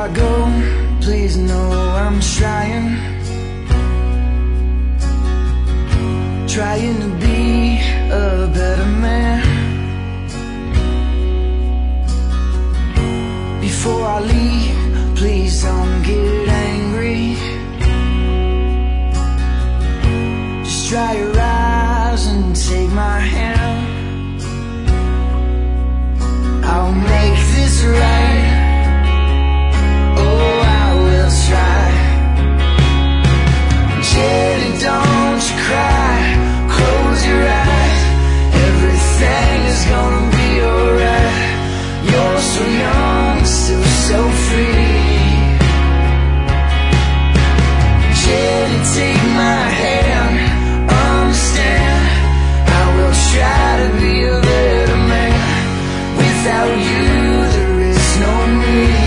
I go, please know I'm trying to be a better man. Before I leave, please don't get angry. Just dry your eyes and take my hand. I'll make this right. Oh, I will try. Jenny, don't you cry. Close your eyes. Everything is gonna be alright. You're so young, still so free. Jenny, take my hand. Understand, I will try to be a better man. Without you, there is no me.